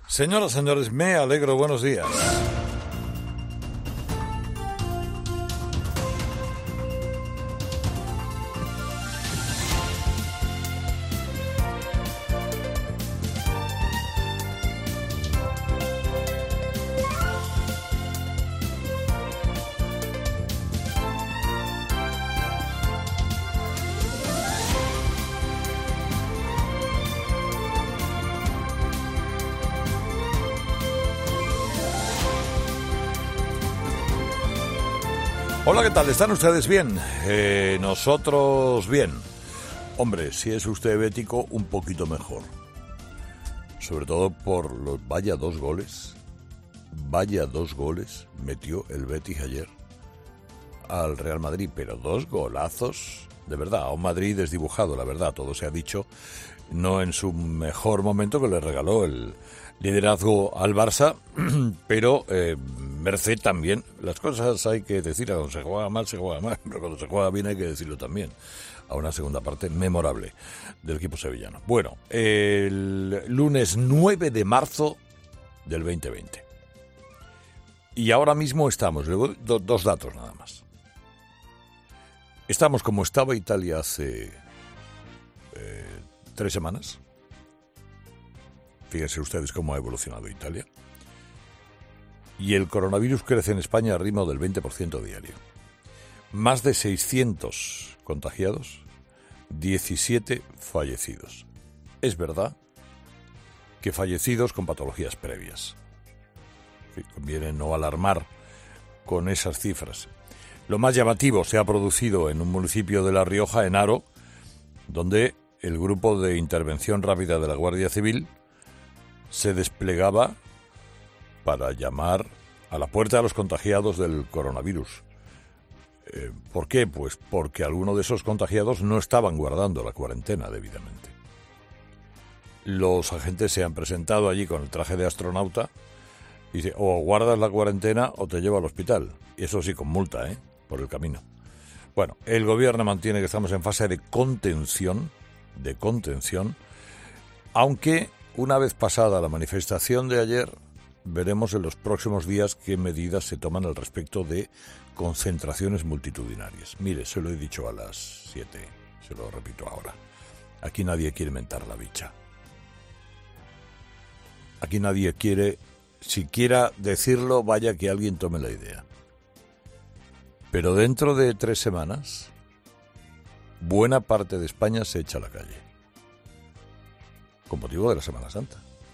Señoras, señores, me alegro, buenos días. Hola, ¿qué tal? ¿Están ustedes bien? Nosotros bien. Hombre, si es usted bético, un poquito mejor. Sobre todo por los... Vaya dos goles metió el Betis ayer al Real Madrid, pero dos golazos, de verdad, a un Madrid desdibujado, la verdad, todo se ha dicho, no en su mejor momento, que le regaló el liderazgo al Barça, pero merced también, las cosas hay que decir, cuando se juega mal, pero cuando se juega bien hay que decirlo también, a una segunda parte memorable del equipo sevillano. Bueno, el lunes 9 de marzo del 2020. Y ahora mismo estamos, luego dos datos nada más. Estamos como estaba Italia hace 3 semanas. Fíjense ustedes cómo ha evolucionado Italia. Y el coronavirus crece en España a ritmo del 20% diario. Más de 600 contagiados, 17 fallecidos. Es verdad que fallecidos con patologías previas. Conviene no alarmar con esas cifras. Lo más llamativo se ha producido en un municipio de La Rioja, en Haro, donde el grupo de intervención rápida de la Guardia Civil se desplegaba para llamar a la puerta a los contagiados del coronavirus. ¿Por qué? Pues porque algunos de esos contagiados no estaban guardando la cuarentena debidamente. Los agentes se han presentado allí con el traje de astronauta y dice, o guardas la cuarentena o te llevo al hospital. Y eso sí, con multa, por el camino. Bueno, el gobierno mantiene que estamos en fase de contención, aunque una vez pasada la manifestación de ayer, veremos en los próximos días qué medidas se toman al respecto de concentraciones multitudinarias. Mire, se lo he dicho a las 7, se lo repito ahora. Aquí nadie quiere mentar la bicha. Aquí nadie quiere, siquiera decirlo, vaya que alguien tome la idea. Pero dentro de 3 semanas, buena parte de España se echa a la calle, con motivo de la Semana Santa.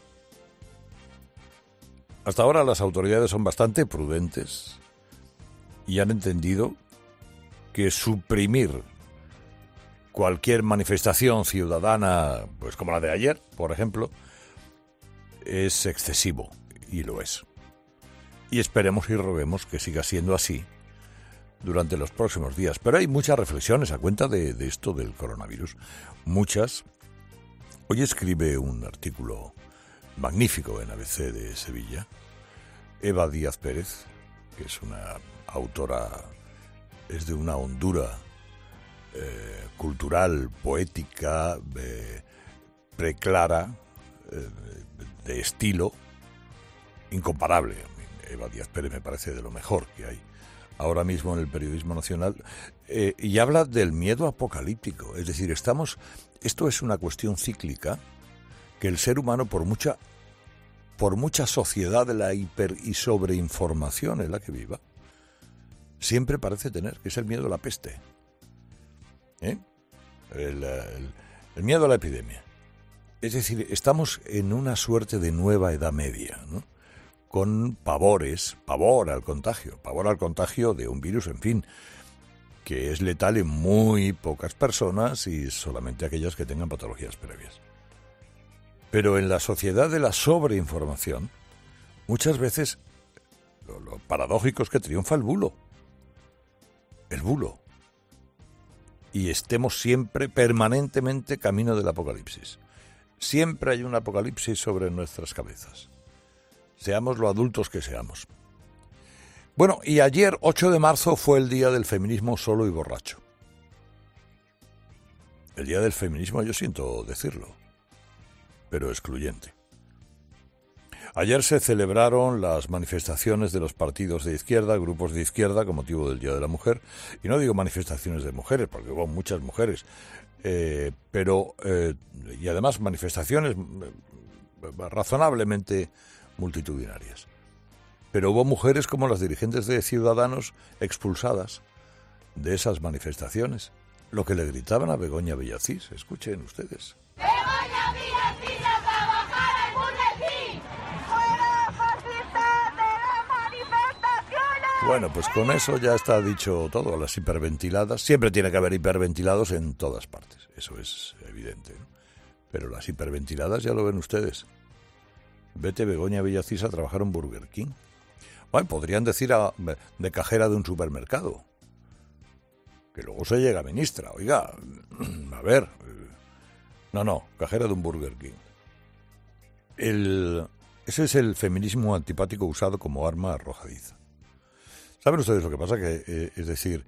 Hasta ahora las autoridades son bastante prudentes y han entendido que suprimir cualquier manifestación ciudadana, pues como la de ayer, por ejemplo, es excesivo, y lo es. Y esperemos y roguemos que siga siendo así durante los próximos días. Pero hay muchas reflexiones a cuenta de esto del coronavirus. Muchas. Hoy escribe un artículo magnífico en ABC de Sevilla Eva Díaz Pérez, que es una autora, es de una hondura cultural, poética, preclara, de estilo incomparable. Eva Díaz Pérez me parece de lo mejor que hay ahora mismo en el periodismo nacional, y habla del miedo apocalíptico. Es decir, esto es una cuestión cíclica que el ser humano, por mucha sociedad de la hiper y sobreinformación en la que viva, siempre parece tener, que es el miedo a la peste, el miedo a la epidemia. Es decir, estamos en una suerte de nueva Edad Media, ¿no? Con pavor al contagio de un virus, en fin, que es letal en muy pocas personas y solamente aquellas que tengan patologías previas. Pero en la sociedad de la sobreinformación, muchas veces lo paradójico es que triunfa el bulo. Y estemos siempre, permanentemente, camino del apocalipsis. Siempre hay un apocalipsis sobre nuestras cabezas. Seamos lo adultos que seamos. Bueno, y ayer, 8 de marzo, fue el día del feminismo solo y borracho. El día del feminismo, yo siento decirlo, pero excluyente. Ayer se celebraron las manifestaciones de los partidos de izquierda, grupos de izquierda, con motivo del Día de la Mujer. Y no digo manifestaciones de mujeres, porque hubo muchas mujeres, y además manifestaciones razonablemente multitudinarias. Pero hubo mujeres como las dirigentes de Ciudadanos expulsadas de esas manifestaciones. Lo que le gritaban a Begoña Villacís, escuchen ustedes. ¡Begoña Villacís a trabajar al boletín! ¡Fuera fascistas de las manifestaciones! Bueno, pues con eso ya está dicho todo. Las hiperventiladas, siempre tiene que haber hiperventilados en todas partes, eso es evidente, ¿no? Pero las hiperventiladas ya lo ven ustedes. Vete Begoña Villacís a trabajar en Burger King. Bueno, podrían decir de cajera de un supermercado. Que luego se llega ministra. Oiga, a ver. No, cajera de un Burger King. Ese es el feminismo antipático usado como arma arrojadiza. ¿Saben ustedes lo que pasa? Que, es decir,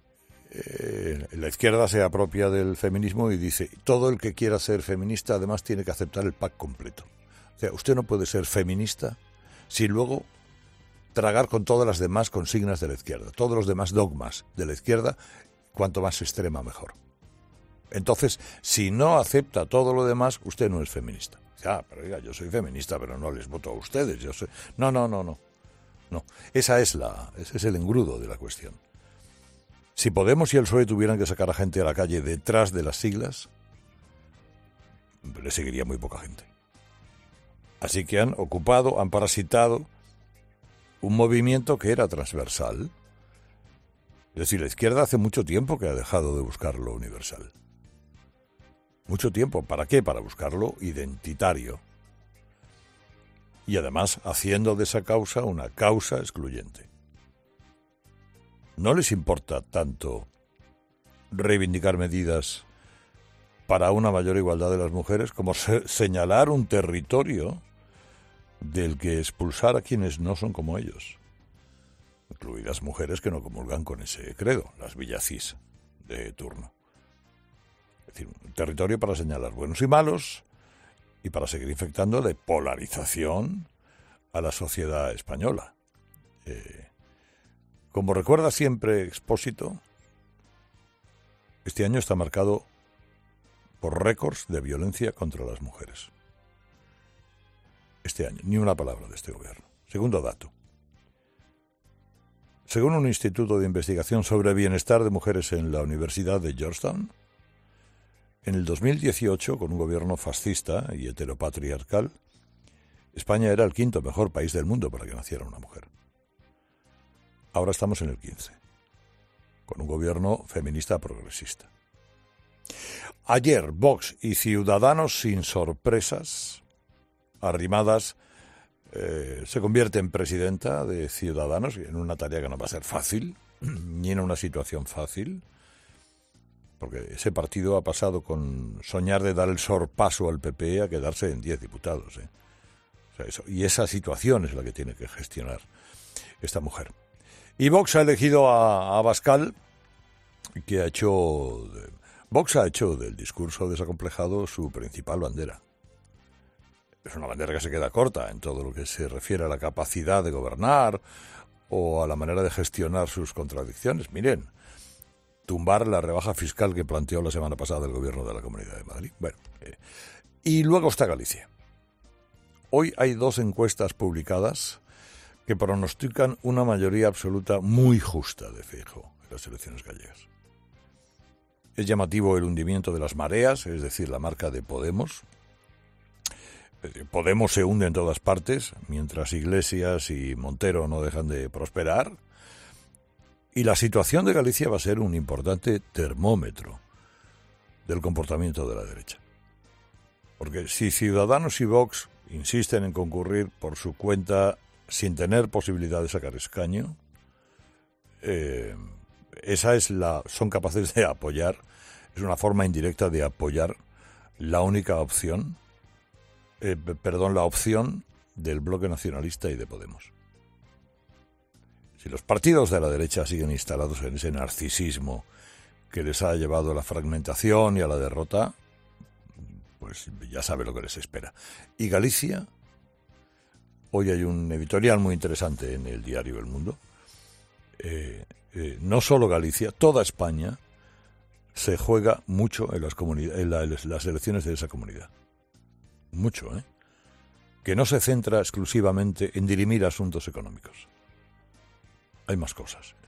la izquierda se apropia del feminismo y dice, todo el que quiera ser feminista además tiene que aceptar el pack completo. O sea, usted no puede ser feminista si luego tragar con todas las demás consignas de la izquierda, todos los demás dogmas de la izquierda, cuanto más extrema mejor. Entonces, si no acepta todo lo demás, usted no es feminista. Pero oiga, yo soy feminista, pero no les voto a ustedes. No. Ese es el engrudo de la cuestión. Si Podemos y el PSOE tuvieran que sacar a gente a la calle detrás de las siglas, le seguiría muy poca gente. Así que han parasitado un movimiento que era transversal. Es decir, la izquierda hace mucho tiempo que ha dejado de buscar lo universal. Mucho tiempo. ¿Para qué? Para buscarlo identitario. Y además haciendo de esa causa una causa excluyente. No les importa tanto reivindicar medidas para una mayor igualdad de las mujeres como señalar un territorio del que expulsar a quienes no son como ellos, incluidas mujeres que no comulgan con ese credo, las Villacís de turno. Es decir, un territorio para señalar buenos y malos y para seguir infectando de polarización a la sociedad española. Como recuerda siempre Expósito, este año está marcado por récords de violencia contra las mujeres. Este año, ni una palabra de este gobierno. Segundo dato. Según un instituto de investigación sobre bienestar de mujeres en la Universidad de Georgetown, en el 2018, con un gobierno fascista y heteropatriarcal, España era el quinto mejor país del mundo para que naciera una mujer. Ahora estamos en el 15, con un gobierno feminista progresista. Ayer, Vox y Ciudadanos, sin sorpresas, Arrimadas se convierte en presidenta de Ciudadanos, en una tarea que no va a ser fácil, ni en una situación fácil, porque ese partido ha pasado con soñar de dar el sorpaso al PP a quedarse en 10 diputados. O sea, y esa situación es la que tiene que gestionar esta mujer. Y Vox ha elegido a Abascal, que Vox ha hecho del discurso desacomplejado su principal bandera. Es una bandera que se queda corta en todo lo que se refiere a la capacidad de gobernar o a la manera de gestionar sus contradicciones. Miren, tumbar la rebaja fiscal que planteó la semana pasada el gobierno de la Comunidad de Madrid. Bueno, y luego está Galicia. Hoy hay 2 encuestas publicadas que pronostican una mayoría absoluta muy justa de Feijóo en las elecciones gallegas. Es llamativo el hundimiento de las mareas, es decir, la marca de Podemos. Podemos se hunde en todas partes, mientras Iglesias y Montero no dejan de prosperar. Y la situación de Galicia va a ser un importante termómetro del comportamiento de la derecha. Porque si Ciudadanos y Vox insisten en concurrir por su cuenta sin tener posibilidad de sacar escaño, son capaces de apoyar, es una forma indirecta de apoyar la opción del bloque nacionalista y de Podemos. Si los partidos de la derecha siguen instalados en ese narcisismo que les ha llevado a la fragmentación y a la derrota, pues ya sabe lo que les espera. Y Galicia Hoy hay un editorial muy interesante en el diario El Mundo. No solo Galicia, toda España se juega mucho en las elecciones de esa comunidad. Mucho, ¿eh? Que no se centra exclusivamente en dirimir asuntos económicos. Hay más cosas.